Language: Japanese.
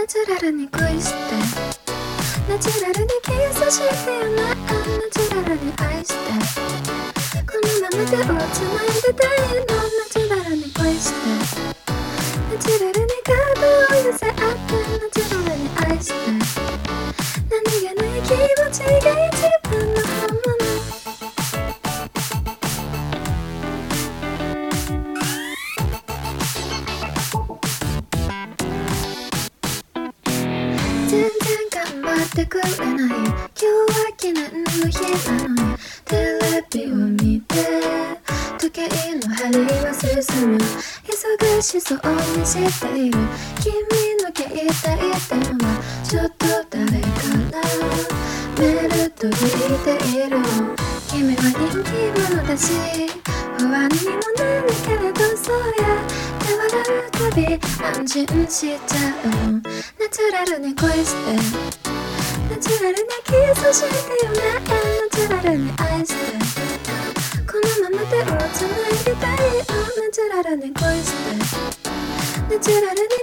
チュラルに恋してナチュラルにキスしてよな、ナチュラルに愛してこのまま手をつないでたいの、ナチュラルに恋してナチュラルにカードを寄せ合ってナチュラルに愛して何気ない気持ちが一番の本物。全然頑張ってくれない、今日は記念の日なのにテレビを見て時計の針は進む、忙しそうにしている君の携帯電話、ちょっと誰からメール届いている、君は人気者だし不安にもなるけれど、そうやって笑うたび安心しちゃう、ナチュラルに恋してナチュラルにキスしてよね、ナチュラルに愛してこのまま手をつないでたいよ、ナチュラルに恋してナチュラルに